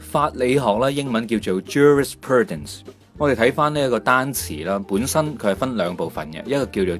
法理學咧，英文叫做 jurisprudence。我哋睇翻呢一個單詞啦，本身佢係分兩部分嘅，一個叫做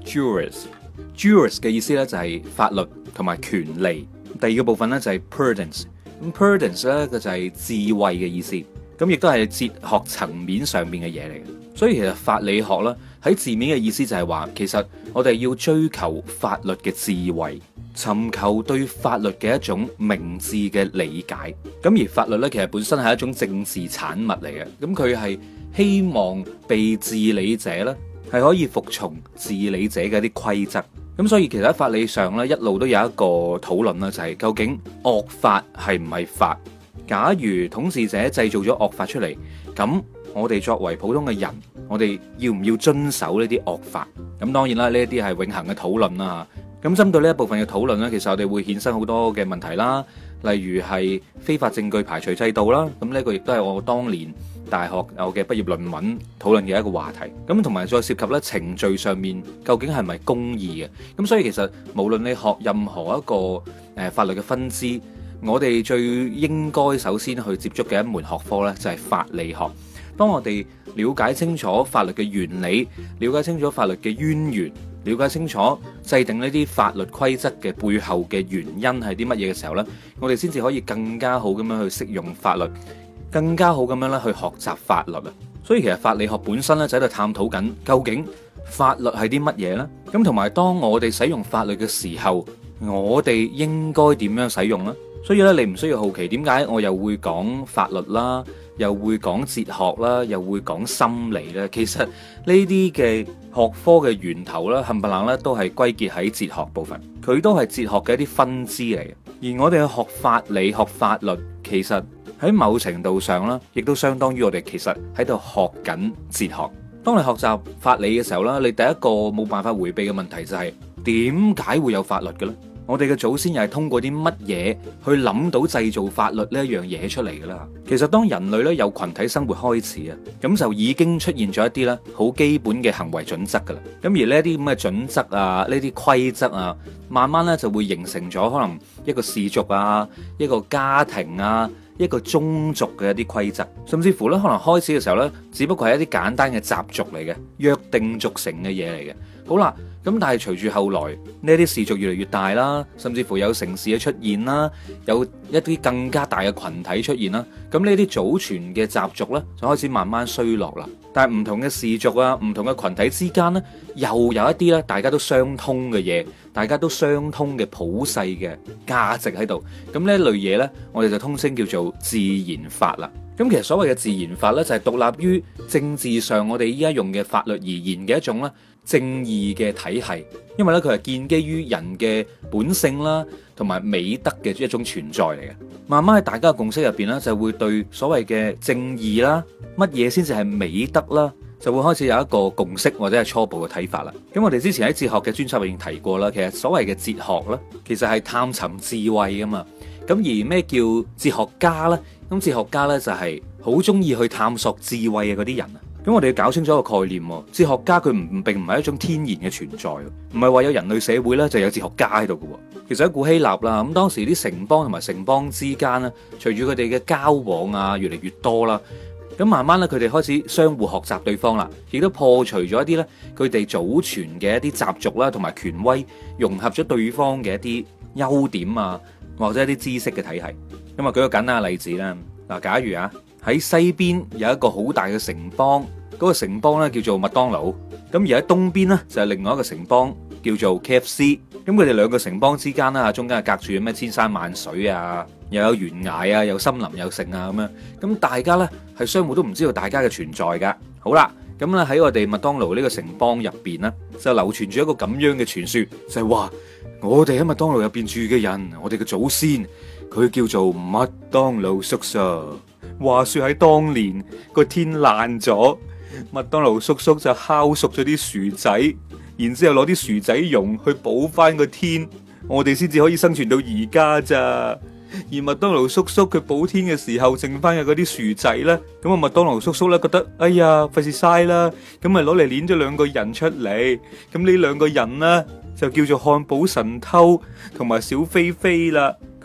juris 嘅意思咧就係法律同埋權利，第二個部分咧就係 prudence。咁 prudence 咧佢就係智慧嘅意思，咁亦都係哲學層面上邊嘅嘢嚟嘅。所以其實法理學咧喺字面嘅意思就係話，其實我哋要追求法律嘅智慧，尋求對法律嘅一種明智嘅理解。咁而法律咧其實本身係一種政治產物嚟嘅，咁佢係希望被治理者咧係可以服從治理者嘅一啲規則。咁所以其實喺法理上咧一路都有一個討論啦，就係究竟惡法係唔係法？假如統治者製造咗惡法出嚟，咁我哋作為普通嘅人，我哋要唔要遵守呢啲惡法？咁當然啦，呢一啲係永恆嘅討論啦。咁針對呢一部分嘅討論呢，其實我哋會衍生好多嘅問題啦，例如係非法證據排除制度啦。咁呢個亦都係我當年大學我嘅畢業論文討論嘅一個話題。咁同埋再涉及咧程序上面究竟係咪公義嘅？咁所以其實無論你學任何一個法律嘅分支，我哋最應該首先去接觸嘅一門學科呢，就係法理學。當我哋了解清楚法律嘅原理，了解清楚法律嘅淵源，了解清楚制定呢啲法律規則嘅背後嘅原因係啲乜嘢嘅時候呢，我哋先至可以更加好咁樣去適用法律，更加好咁樣咧去學習法律啊！所以其實法理學本身咧就喺度探討緊究竟法律係啲乜嘢呢？咁同埋當我哋使用法律嘅時候，我哋應該點樣使用呢？所以咧，你唔需要好奇點解我又會講法律啦，又會講哲學啦，又會講心理啦。其實呢啲嘅學科嘅源頭啦，冚唪唥咧都係歸結喺哲學部分，佢都係哲學嘅一啲分支嚟嘅。而我哋去學法理、學法律，其實喺某程度上啦，亦都相當於我哋其實喺度學緊哲學。當你學習法理嘅時候啦，你第一個冇辦法迴避嘅問題就係點解會有法律嘅咧？我哋嘅祖先又係通過啲乜嘢去諗到製造法律呢一樣嘢出嚟㗎啦？其實當人類咧有群體生活開始啊，咁就已經出現咗一啲咧好基本嘅行為準則㗎啦。咁而呢啲咁嘅準則啊，呢啲規則啊，慢慢咧就會形成咗可能一個氏族啊，一個家庭啊，一個宗族嘅一啲規則，甚至乎咧可能開始嘅時候咧，只不過係一啲簡單嘅習俗嚟嘅，約定俗成嘅嘢嚟嘅。好啦。咁但係隨住後來呢啲氏族越嚟越大啦，甚至乎有城市嘅出現啦，有一啲更加大嘅群體出現啦，咁呢啲祖傳嘅習俗呢，就開始慢慢衰落啦。但係唔同嘅氏族啊，唔同嘅群體之間呢，又有一啲咧大家都相通嘅嘢，大家都相通嘅普世嘅價值喺度。咁呢一類嘢呢，我哋就通稱叫做自然法啦。咁其實所謂嘅自然法呢，就係獨立於政治上我哋依家用嘅法律而言嘅一種咧正義嘅體系，因為咧佢係建基於人嘅本性啦，同埋美德嘅一種存在嚟嘅。慢慢喺大家嘅共識入邊咧，就會對所謂嘅正義啦，乜嘢先至係美德啦，就會開始有一個共識或者係初步嘅睇法啦。咁我哋之前喺哲學嘅專輯入邊提過啦，其實所謂嘅哲學咧，其實係探尋智慧噶嘛。咁而咩叫哲學家呢？咁哲學家呢，就係好中意去探索智慧嘅嗰啲人啊。咁我哋要搞清楚一個概念，哲學家佢並唔係一種天然嘅存在，唔係話有人類社會呢就有哲學家喺度嘅。其實喺古希臘啦，咁當時啲城邦同埋城邦之間呢，隨住佢哋嘅交往啊越嚟越多啦，咁慢慢咧佢哋開始相互學習對方啦，亦都破除咗一啲咧佢哋祖傳嘅一啲習俗啦，同埋權威，融合咗對方嘅一啲優點啊，或者一啲知識嘅體系。咁啊，舉個簡單嘅例子啦。嗱，假如啊喺西邊有一個好大嘅城邦，嗰個城邦咧叫做麥當勞，咁而喺東邊咧就係另外一個城邦叫做 KFC。咁佢哋兩個城邦之間啦，中間係隔住咩千山萬水啊，又有懸崖啊，有森林有城啊咁樣。咁大家咧係相互都唔知道大家嘅存在噶。好啦，咁咧喺我哋麥當勞呢個城邦入邊咧，就流傳住一個咁樣嘅傳說，就係話我哋喺麥當勞入邊住嘅人，我哋嘅祖先，佢叫做麥當勞叔叔。話說喺當年個天爛咗，麥當勞叔叔就烤熟咗啲薯仔，然之後攞啲薯仔蓉去補翻個天，我哋先至可以生存到而家咋。而麥當勞叔叔佢補天嘅時候剩翻嘅嗰啲薯仔呢，咁啊麥當勞叔叔呢覺得哎呀費事嘥啦，咁咪攞嚟捏咗兩個人出嚟，咁呢兩個人呢，就叫做漢堡神偷同埋小飛飛啦。佢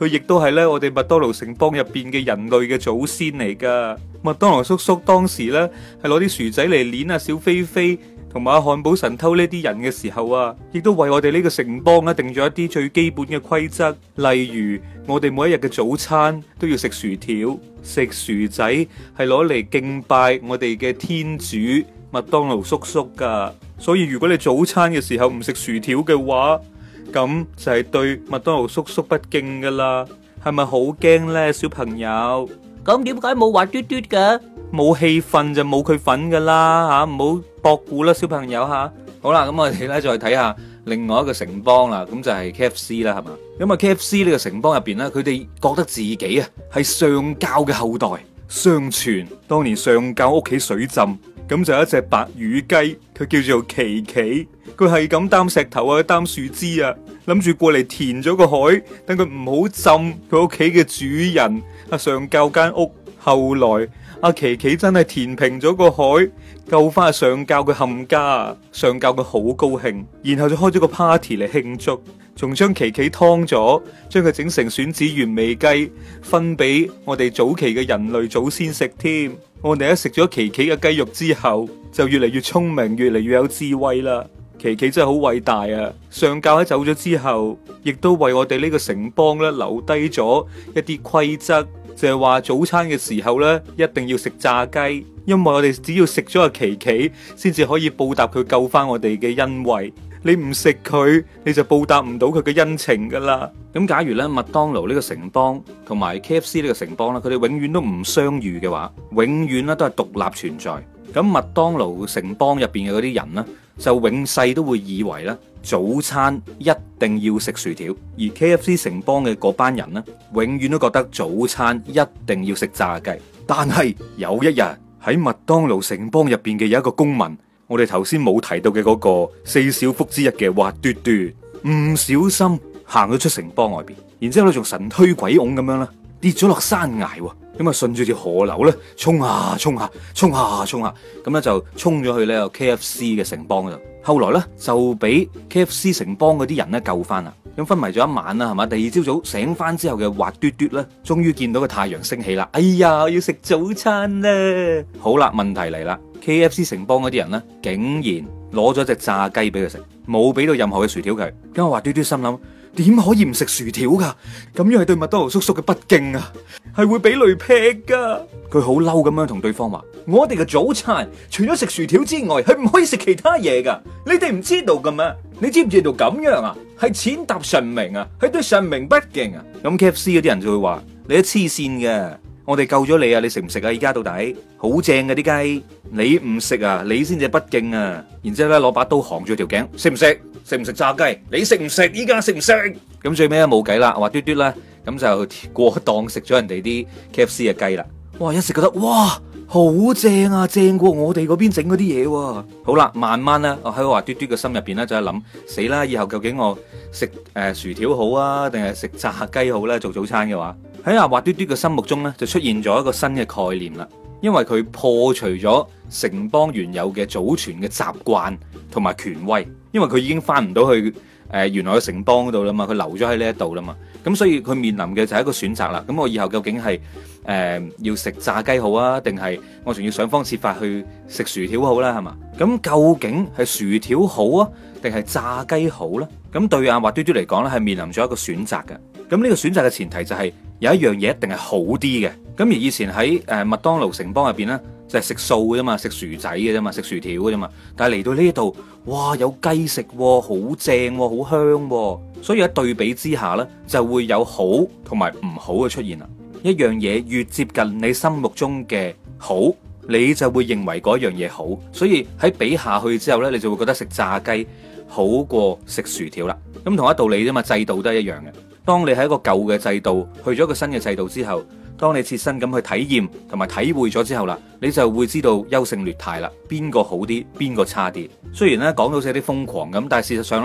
佢亦都係咧我哋麥當勞城邦入邊嘅人類嘅祖先嚟噶。麥當勞叔叔當時咧係攞啲薯仔嚟碾啊小飛飛同埋阿漢堡神偷呢啲人嘅時候啊，亦都為我哋呢個城邦咧定咗一啲最基本嘅規則，例如我哋每一日嘅早餐都要食薯條，食薯仔係攞嚟敬拜我哋嘅天主麥當勞叔叔噶。所以如果你早餐嘅時候唔食薯條嘅話，咁就係對麥當勞叔叔不敬噶啦。係咪好驚呢，小朋友？ 咁點解冇滑嘟嘟嘅？ 冇氣氛就冇佢份噶啦吓，唔好博估啦，小朋友吓。好啦，咁我哋咧再睇下另外一個城邦啦，咁就係 KFC 啦，係嘛？咁啊 KFC 呢個城邦入邊咧，佢哋覺得自己啊係上教嘅後代，相傳當年上教屋企水浸，咁就有一隻白羽雞，佢叫做琪琪，佢係咁擔石頭啊，擔樹枝啊，諗住過嚟填咗個海，等佢唔好浸佢屋企嘅主人啊上教間屋。後來阿琪琪真係填平咗個海，救翻阿上教嘅冚家，上教佢好高興，然後就開咗個 party 嚟慶祝，仲將琪琪劏咗，將佢整成選子原味雞，分俾我哋早期嘅人類祖先食添。我哋一食咗琪琪嘅雞肉之後，就越嚟越聰明，越嚟越有智慧啦。琪琪真係好偉大啊！上教喺走咗之後，亦都為我哋呢個城邦咧留低咗一啲規則。就係話早餐嘅時候呢，一定要食炸雞，因為我哋只要食咗阿琪琪，先至可以報答佢救翻我哋嘅恩惠。你唔食佢，你就報答唔到佢嘅恩情噶啦。咁假如呢，麥當勞呢個城邦同埋 KFC 呢個城邦咧，佢哋永遠都唔相遇嘅話，永遠咧都係獨立存在。咁麥當勞城邦入邊嘅嗰啲人呢，就永世都會以為咧，早餐一定要食薯條，而 KFC 城邦嘅嗰班人呢，永遠都覺得早餐一定要食炸雞。但係有一日喺麥當勞城邦入邊嘅有一個公民，我哋頭先冇提到嘅嗰個四小福之一嘅滑嘟嘟，唔小心行咗出城邦外邊，然之後咧仲神推鬼拱咁樣啦，跌咗落山崖喎。咁啊，順住條河流咧，衝下衝下，衝下衝下，咁咧就衝咗去呢個 KFC 嘅城邦嗰度。後來咧就俾 KFC 城邦嗰啲人咧救翻啦。咁昏迷咗一晚啦，係嘛？第二朝早醒翻之後嘅滑嘟嘟咧，終於見到個太陽升起啦。哎呀，要食早餐啦！好啦，問題嚟啦 ，KFC 城邦嗰啲人咧，竟然攞咗隻炸雞俾佢食，冇俾到任何嘅薯條佢。咁滑嘟嘟心諗，點可以唔食薯條噶？咁樣係對麥當勞叔叔嘅不敬啊！係會俾雷劈噶。佢好嬲咁樣同對方話：我哋嘅早餐除咗食薯條之外，係唔可以食其他嘢噶。你哋唔知道噶咩？你知唔知道咁樣啊？係踐踏神明啊，係對神明不敬啊。咁 KFC 嗰啲人就會話：你都黐線嘅，我哋救咗你啊，你食唔食啊？而家到底好正嘅啲雞，你唔食啊，你先至不敬啊。然之後咧攞把刀行住條頸，食唔食？食唔食炸雞？你食唔食？依家食唔食？咁最尾咧冇計啦，滑嘟嘟啦，咁就過檔食咗人哋啲 KFC 嘅雞啦。哇！一食覺得哇，好正啊，正過我哋嗰邊整嗰啲嘢喎。好啦，慢慢咧，我喺滑嘟嘟嘅心入邊咧就係諗，死啦！以後究竟我食薯條好啊，定係食炸雞好咧？做早餐嘅話，喺阿滑嘟嘟嘅心目中咧就出現咗一個新嘅概念啦。因為佢破除咗城邦原有嘅祖傳嘅習慣同埋權威，因為佢已經翻唔到去原來嘅城邦嗰度啦嘛，佢留咗喺呢一度啦嘛，咁所以佢面臨嘅就係一個選擇啦。咁我以後究竟係要食炸雞好啊，定係我仲要想方設法去食薯條好啦，係嘛？咁究竟係薯條好啊，定係炸雞好呢？咁對阿滑嘟嘟嚟講咧，係面臨咗一個選擇嘅。咁呢個選擇嘅前提就係有一樣嘢一定係好啲嘅。咁而以前喺麥當勞城邦入邊咧，就係食素嘅啫嘛，食薯仔嘅啫嘛，食薯條嘅啫嘛。但係嚟到呢度，哇，有雞食喎，好正喎，好香喎。所以喺對比之下咧，就會有好同埋唔好嘅出現啦。一樣嘢越接近你心目中嘅好，你就會認為嗰樣嘢好。所以喺比下去之後咧，你就會覺得食炸雞好過食薯條啦。咁同一道理啫嘛，制度都係一樣嘅。當你喺一個舊嘅制度去咗一個新嘅制度之後，當你切身咁去體驗同埋體會咗之後啦，你就會知道優勝劣汰啦，邊個好啲，邊個差啲。雖然咧講到似有啲瘋狂咁，但係事實上咧，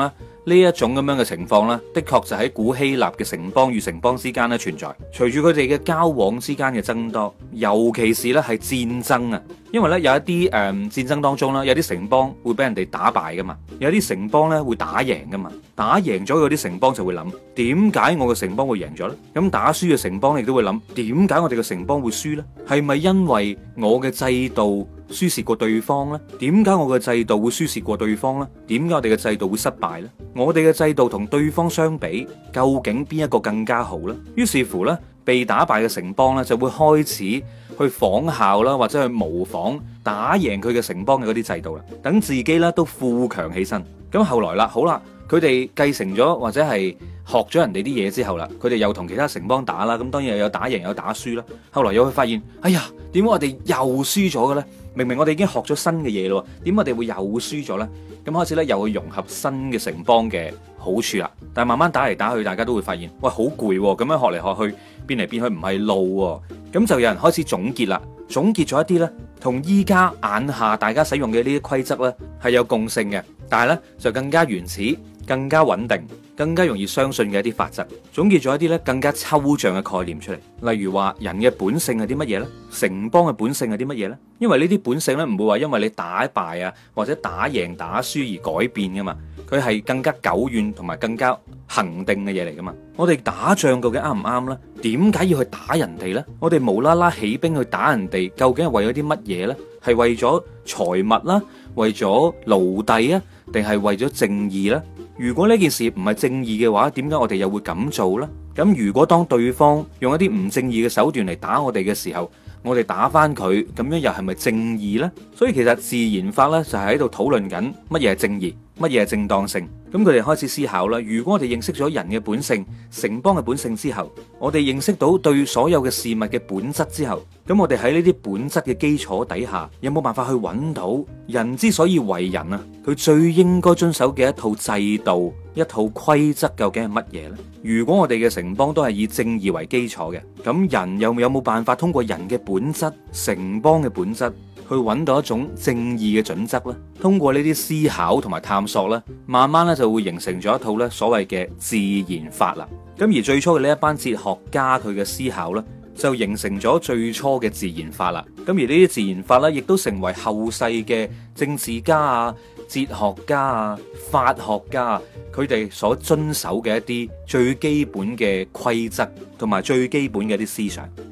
呢一種咁樣嘅情況呢，的確就喺古希臘嘅城邦與城邦之間咧存在。隨住佢哋嘅交往之間嘅增多，尤其是咧係戰爭啊，因為咧有一啲戰爭當中啦，有啲城邦會俾人哋打敗噶嘛，有啲城邦咧會打贏噶嘛，打贏咗嗰啲城邦就會諗，點解我嘅城邦會贏咗呢？咁打輸嘅城邦亦都會諗，點解我哋嘅城邦會輸呢？係咪因為我嘅制度輸蝕過對方呢？點解我嘅制度會輸蝕過對方呢？點解我哋嘅制度會失敗呢？我哋嘅制度同對方相比，究竟邊一個更加好呢？於是乎呢，被打敗嘅城邦呢，就會開始去仿效啦，或者去模仿打贏佢嘅城邦嘅嗰啲制度啦，等自己咧都富強起身。咁後來啦，好啦，佢哋繼承咗或者係學咗人哋啲嘢之後啦，佢哋又同其他城邦打啦，咁當然又有打贏有打輸啦。後來又會發現，哎呀，點解我哋又輸咗嘅咧？明明我哋已經學咗新嘅嘢咯，點解我哋會又輸咗咧？咁開始咧又去融合新嘅城邦嘅好處啦。但係慢慢打嚟打去，大家都會發現，喂，好攰喎，咁樣學嚟學去，變嚟變去唔係路喎。咁就有人開始總結啦，總結咗一啲咧，同依家眼下大家使用嘅呢啲規則咧係有共性嘅，但係咧就更加原始、更加穩定、更加容易相信嘅一啲法則，總結咗一啲咧更加抽象嘅概念出嚟。例如話人嘅本性係啲乜嘢呢？城邦嘅本性係啲乜嘢呢？因為呢啲本性咧唔會話因為你打敗啊或者打贏打輸而改變噶嘛，佢係更加久遠同埋更加恒定嘅嘢嚟噶嘛。我哋打仗究竟啱唔啱呢？點解要去打人哋呢？我哋無啦啦起兵去打人哋，究竟係為咗啲乜嘢呢？係為咗財物啦，為咗奴隸啊，定係為咗正義呢？如果呢件事唔係正義嘅話，點解我哋又會咁做呢？咁如果當對方用一啲唔正義嘅手段嚟打我哋嘅時候，我哋打翻佢，咁樣又係咪正義呢？所以其實自然法呢，就係喺度討論緊乜嘢係正義，乜嘢係正當性。咁佢哋開始思考啦。如果我哋認識咗人嘅本性、城邦嘅本性之後，我哋認識到對所有嘅事物嘅本質之後，咁我哋喺呢啲本質嘅基礎底下，有冇辦法去揾到人之所以為人啊？佢最應該遵守嘅一套制度、一套規則究竟係乜嘢呢？如果我哋嘅城邦都係以正義為基礎嘅，咁人有冇辦法通過人嘅本質、城邦嘅本質，去揾到一種正義嘅準則呢？通過呢啲思考同埋探索呢，慢慢咧就會形成咗一套咧所謂嘅自然法啦。咁而最初嘅呢一班哲學家佢嘅思考呢，就形成咗最初嘅自然法啦。咁而呢啲自然法呢，亦都成為後世嘅政治家啊、哲學家啊、法學家啊，佢哋所遵守嘅一啲最基本嘅規則同埋最基本嘅一啲思想。